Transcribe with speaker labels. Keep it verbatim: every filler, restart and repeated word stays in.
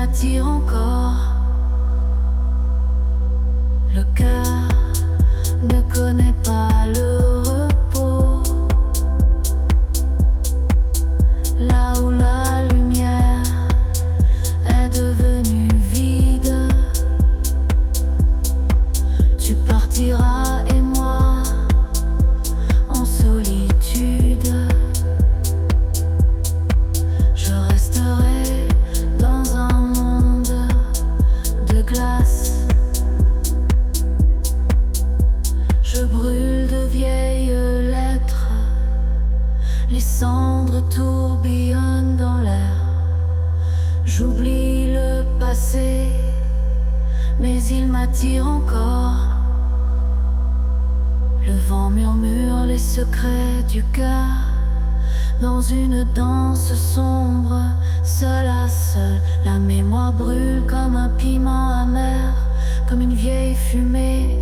Speaker 1: m'attire encore. Le cœur ne connaît pas le repos. Là où la lumière est devenue vide, tu partiras et moi en solitude. Je resterai dans un monde de glace. Je brûle de vieilles lettres, les cendres tourbillonnent dans l'air. J'oublie le passé, mais il m'attire encore. Le vent murmure les secrets du cœur dans une danse sombre, seul à seul. La mémoire brûle comme un piment amer, comme une vieille fumée